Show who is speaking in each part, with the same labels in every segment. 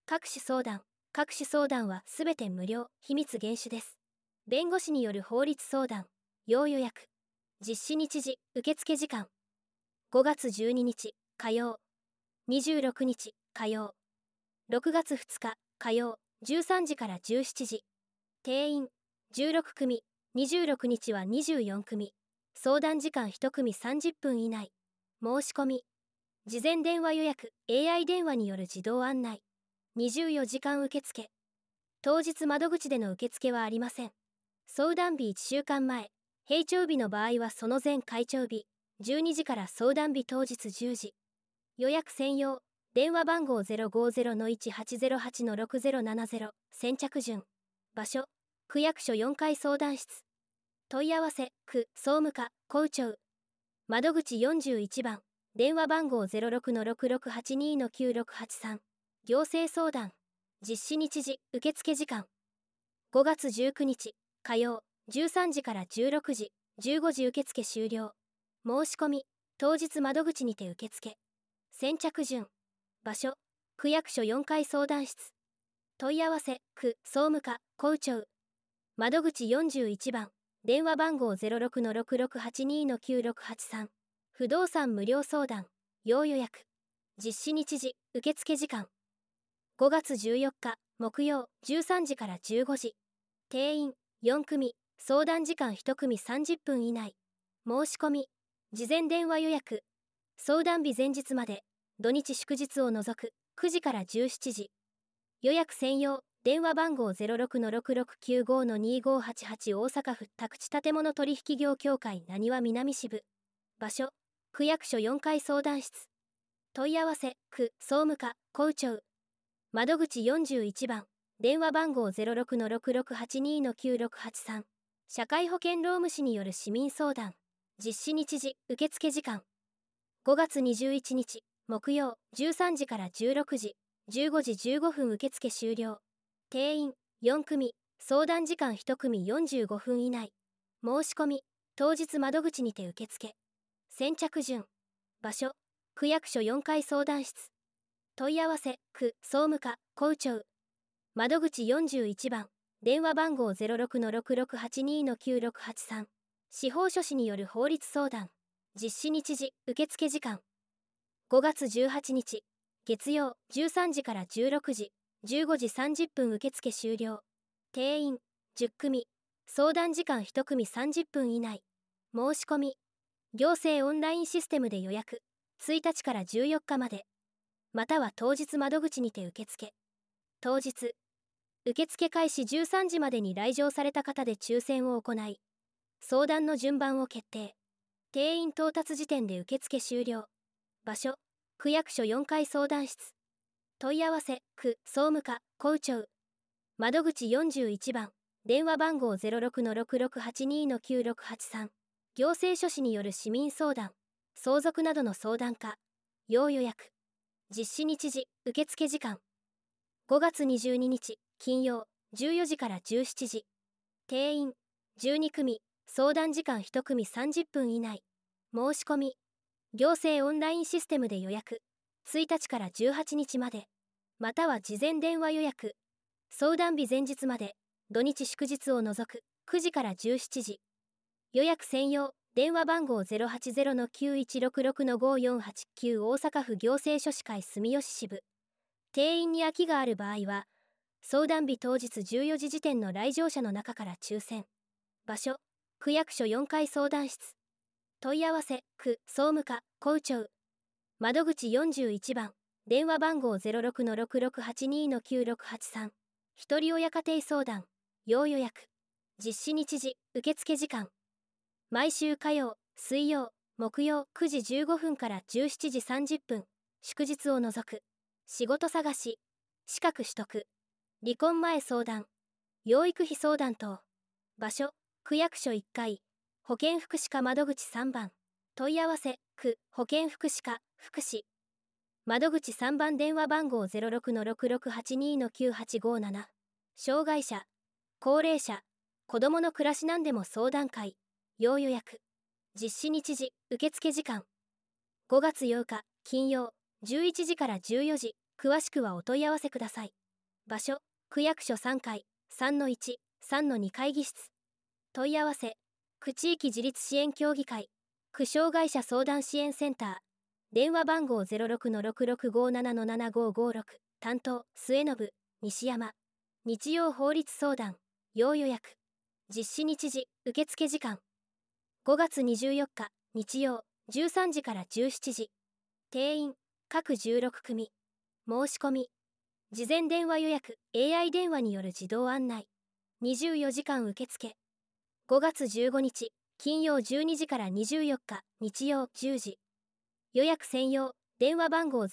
Speaker 1: 各種相談。各種相談はすべて無料、秘密厳守です。弁護士による法律相談、要予約。実施日時、受付時間。5月12日、火曜。26日、火曜。6月2日、火曜、13時から17時。定員、16組。26日は24組。相談時間1組30分以内。申し込み。事前電話予約、AI 電話による自動案内。24時間受付。当日窓口での受付はありません。相談日1週間前、閉庁日の場合はその前開庁日、12時から相談日当日10時。予約専用、電話番号 050-1808-6070、先着順。場所、区役所4階相談室。問い合わせ、区、総務課、校長。窓口41番、電話番号 06-6682-9683。行政相談。実施日時、受付時間。5月19日、火曜、13時から16時、15時受付終了。申し込み、当日窓口にて受付。先着順。場所、区役所4階相談室。問い合わせ、区、総務課、校長。窓口41番、電話番号 06-6682-9683。不動産無料相談、要予約。実施日時、受付時間。5月14日、木曜、13時から15時。定員、4組、相談時間1組30分以内。申し込み、事前電話予約。相談日前日まで、土日祝日を除く、9時から17時。予約専用、電話番号 06-6695-2588 大阪府宅地建物取引業協会浪速南支部。場所、区役所4階相談室。問い合わせ、区、総務課、校長。窓口41番、電話番号 06-6682-9683。社会保険労務士による市民相談。実施日時、受付時間。5月21日、木曜、13時から16時、15時15分受付終了。定員、4組、相談時間1組45分以内。申し込み、当日窓口にて受付。先着順。場所、区役所4階相談室。問い合わせ、区、総務課、校長。窓口41番、電話番号 06-6682-9683。司法書士による法律相談。実施日時、受付時間。5月18日、月曜、13時から16時、15時30分受付終了。定員、10組。相談時間1組30分以内。申し込み。行政オンラインシステムで予約。1日から14日まで。または当日窓口にて受付。当日。受付開始13時までに来場された方で抽選を行い、相談の順番を決定。定員到達時点で受付終了。場所、区役所4階相談室。問い合わせ、区、総務課、校長。窓口41番、電話番号 06-6682-9683。行政書士による市民相談、相続などの相談課、要予約。実施日時、受付時間。5月22日、金曜、14時から17時。定員、12組、相談時間1組30分以内。申し込み。行政オンラインシステムで予約。1日から18日まで。または事前電話予約。相談日前日まで、土日祝日を除く、9時から17時。予約専用、電話番号 080-9166-5489 大阪府行政書士会住吉支部。定員に空きがある場合は、相談日当日14時時点の来場者の中から抽選。場所、区役所4階相談室。問い合わせ、区、総務課、校長。窓口41番、電話番号 06-6682-9683。一人親家庭相談、要予約。実施日時、受付時間。毎週火曜、水曜、木曜9時15分から17時30分、祝日を除く。仕事探し、資格取得。離婚前相談、養育費相談等。場所、区役所1階、保健福祉課窓口3番。問い合わせ、区、保健福祉課、福祉。窓口3番電話番号 06-6682-9857。障害者、高齢者、子どもの暮らしなんでも相談会、要予約。実施日時、受付時間。5月8日、金曜、11時から14時、 詳しくはお問い合わせください。場所、区役所3階、3-1、3-2会議室。問い合わせ、区地域自立支援協議会、区障害者相談支援センター。電話番号 06-6657-7556。担当、末信、西山。日曜法律相談、要予約。実施日時、受付時間。5月24日、日曜、13時から17時。定員、各16組。申し込み。事前電話予約、AI 電話による自動案内。24時間受付。5月15日、金曜12時から24日、日曜10時。予約専用、電話番号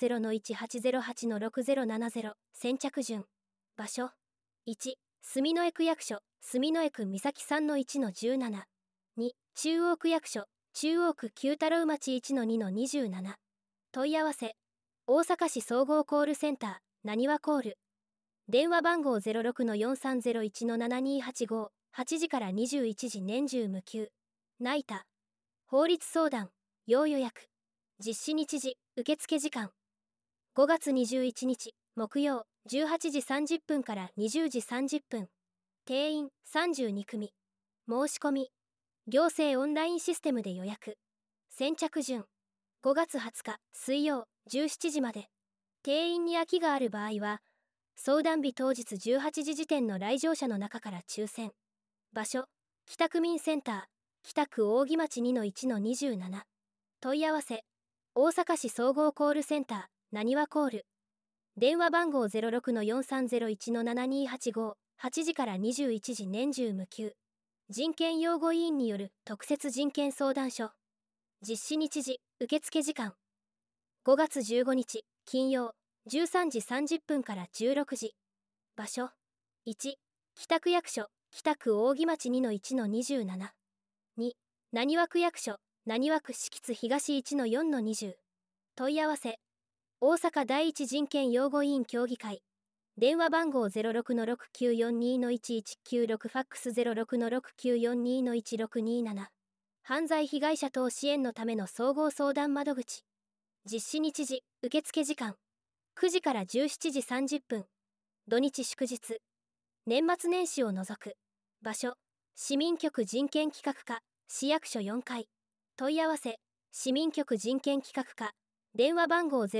Speaker 1: 050-1808-6070。先着順。場所。1、住之江区役所、住之江区三崎 3-1-17。2、中央区役所、中央区九太郎町 1-2-27。問い合わせ、大阪市総合コールセンター、なにわコール。電話番号 06-4301-7285。8時から21時年中無休。ナイタ。法律相談、要予約。実施日時、受付時間。5月21日、木曜、18時30分から20時30分。定員、32組。申し込み。行政オンラインシステムで予約。先着順。5月20日、水曜、17時まで。定員に空きがある場合は、相談日当日18時時点の来場者の中から抽選。場所、北区民センター、北区扇町 2-1-27。問い合わせ、大阪市総合コールセンター、なにわコール。電話番号 06-4301-7285。8時から21時年中無休。人権擁護委員による特設人権相談所。実施日時、受付時間。5月15日、金曜、13時30分から16時。場所、1、北区役所、北区扇町 2-1-27。2、なにわ区役所、なにわ区敷津東 1-4-20。問い合わせ、大阪第一人権擁護委員協議会。電話番号 06-6942-1196。ファックス 06-6942-1627。犯罪被害者等支援のための総合相談窓口。実施日時、受付時間。9時から17時30分。土日祝日。年末年始を除く。場所、市民局人権企画課、市役所4階。問い合わせ、市民局人権企画課。電話番号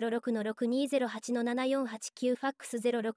Speaker 1: 06-6208-7489。ファックス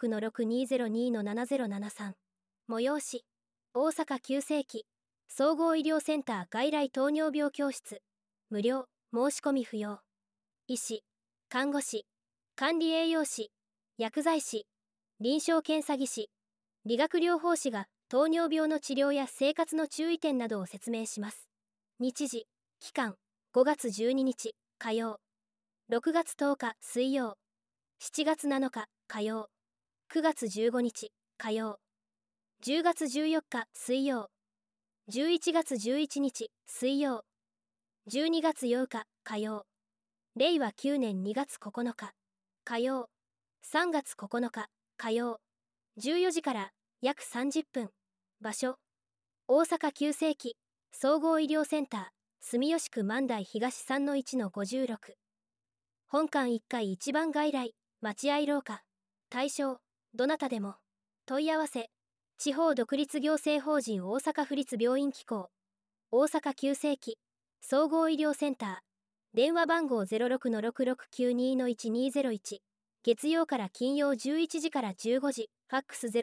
Speaker 1: 06-6202-7073。催し、大阪急性期、総合医療センター外来糖尿病教室。無料、申し込み不要。医師、看護師、管理栄養士、薬剤師、臨床検査技師、理学療法士が糖尿病の治療や生活の注意点などを説明します。日時、期間、5月12日、火曜。6月10日、水曜。7月7日、火曜。9月15日、火曜。10月14日、水曜。11月11日、水曜。12月8日、火曜。令和9年2月9日、火曜。3月9日、火曜。14時から約30分。場所、大阪急性期、総合医療センター、住吉区万代東 3-1-56。本館1階1番外来、待合廊下。対象、どなたでも。問い合わせ、地方独立行政法人大阪府立病院機構。大阪急性期、総合医療センター。電話番号 06-6692-1201。月曜から金曜11時から15時。ファックス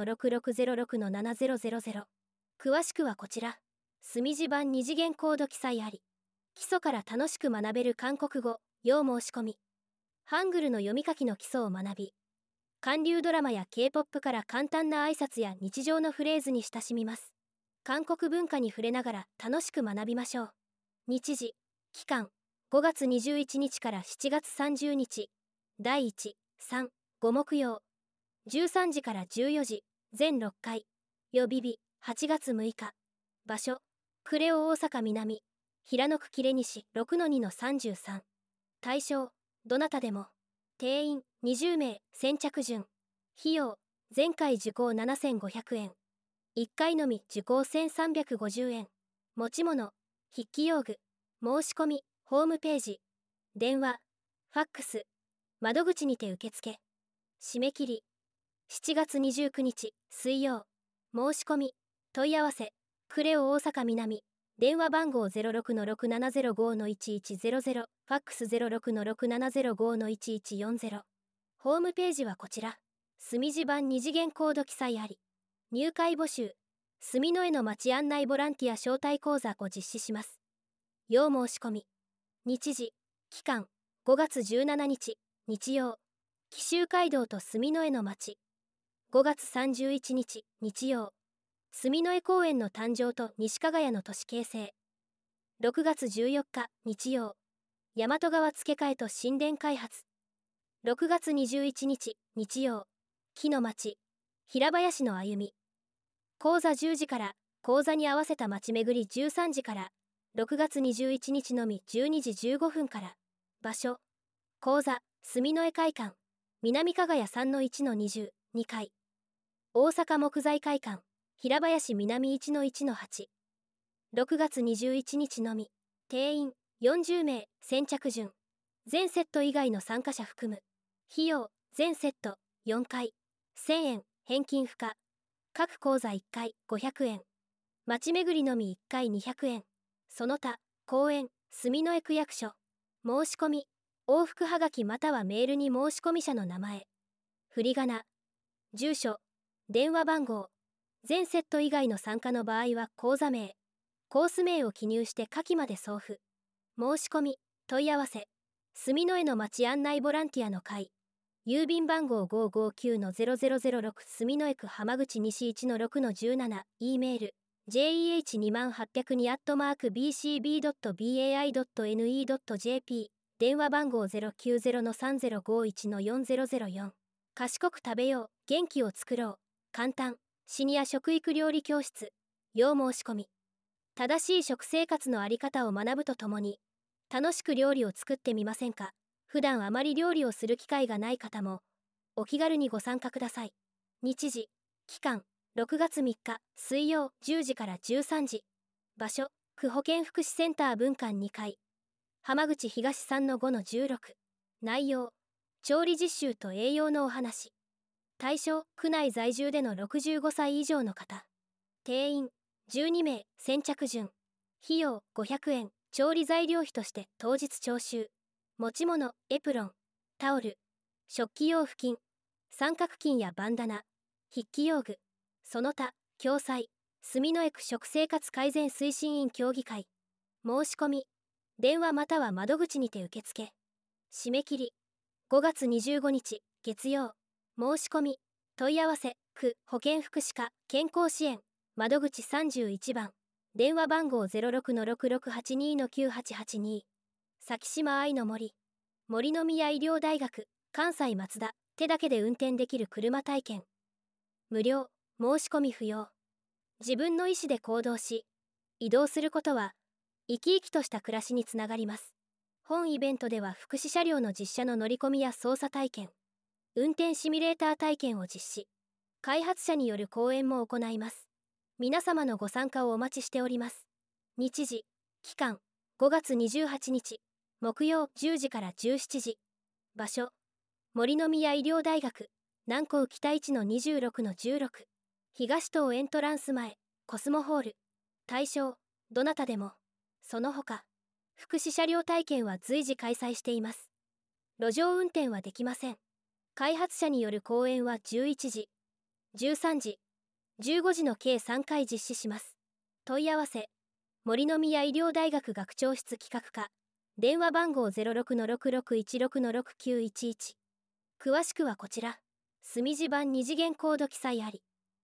Speaker 1: 06-6606-7000。詳しくはこちら。墨字版二次元コード記載あり。基礎から楽しく学べる韓国語、要申し込み。ハングルの読み書きの基礎を学び、韓流ドラマや K-POP から簡単な挨拶や日常のフレーズに親しみます。韓国文化に触れながら楽しく学びましょう。日時、期間、5月21日から7月30日。第1、3、5木曜。13時から14時、全6回。予備日、8月6日。場所、呉尾大阪南。平野区切西 6-2-33。対象、どなたでも。定員、20名、先着順。費用、前回受講7500円。1回のみ受講1350円。持ち物、筆記用具。申し込み、ホームページ。電話、ファックス。 窓口にて受付。締め切り7月29日水曜。申し込み問い合わせクレオ大阪南。電話番号 06-6705-1100、ファックス 06-6705-1140。ホームページはこちら。墨字版二次元コード記載あり。入会募集。墨の絵の町案内ボランティア招待講座を実施します。要申し込み。日時、期間、5月17日、日曜。紀州街道と墨の絵の町。5月31日、日曜。墨の絵公園の誕生と西加賀屋の都市形成。6月14日、日曜。大和川付け替えと新田開発。6月21日、日曜。木の町、平林の歩み。講座10時から、講座に合わせた町巡り13時から、6月21日のみ12時15分から。場所、講座、墨の絵会館、南加賀屋 3-1-20、2階。大阪木材会館、平林南 1-1-8。6月21日のみ。定員40名、先着順。全セット以外の参加者含む。費用、全セット4回1000円、返金不可。各講座1回500円。町巡りのみ1回200円。その他、講演、墨の絵区役所。申し込み、往復はがきまたはメールに申し込み者の名前、振り仮名、住所、電話番号。全セット以外の参加の場合は講座名、コース名を記入して下記まで送付。申し込み、問い合わせ、墨の絵の町案内ボランティアの会。郵便番号 559-0006 墨の絵区浜口西 1-6-17。 E メール jeh2802@bcb.bai.ne.jp。 電話番号 090-3051-4004。賢く食べよう、元気を作ろう。簡単シニア食育料理教室。要申し込み。正しい食生活のあり方を学ぶとともに、楽しく料理を作ってみませんか。普段あまり料理をする機会がない方もお気軽にご参加ください。日時、期間、6月3日水曜10時から13時。場所、区保健福祉センター分館2階。浜口東 3-5-16。内容、調理実習と栄養のお話。対象、区内在住での65歳以上の方。定員12名、先着順。費用500円。調理材料費として当日徴収。持ち物、エプロン、タオル、食器用布巾、三角巾やバンダナ、筆記用具。その他、共催、墨の絵区食生活改善推進員協議会。申し込み、電話または窓口にて受付。締め切り、5月25日、月曜。申し込み、問い合わせ、区保健福祉課健康支援、窓口31番。電話番号 06-6682-9882。先島愛の森、森の宮医療大学、関西松田。手だけで運転できる車体験。無料、申し込み不要。自分の意思で行動し、移動することは、生き生きとした暮らしにつながります。本イベントでは福祉車両の実車の乗り込みや操作体験、運転シミュレーター体験を実施。開発者による講演も行います。皆様のご参加をお待ちしております。日時、期間、5月28日。木曜10時から17時。場所、森の宮医療大学、南港北1の26-16。東棟エントランス前、コスモホール。対象、どなたでも。その他、福祉車両体験は随時開催しています。路上運転はできません。開発者による講演は11時、13時、15時の計3回実施します。問い合わせ、森の宮医療大学学長室企画課。電話番号 06-6616-6911。詳しくはこちら。墨字版二次元コード記載あり。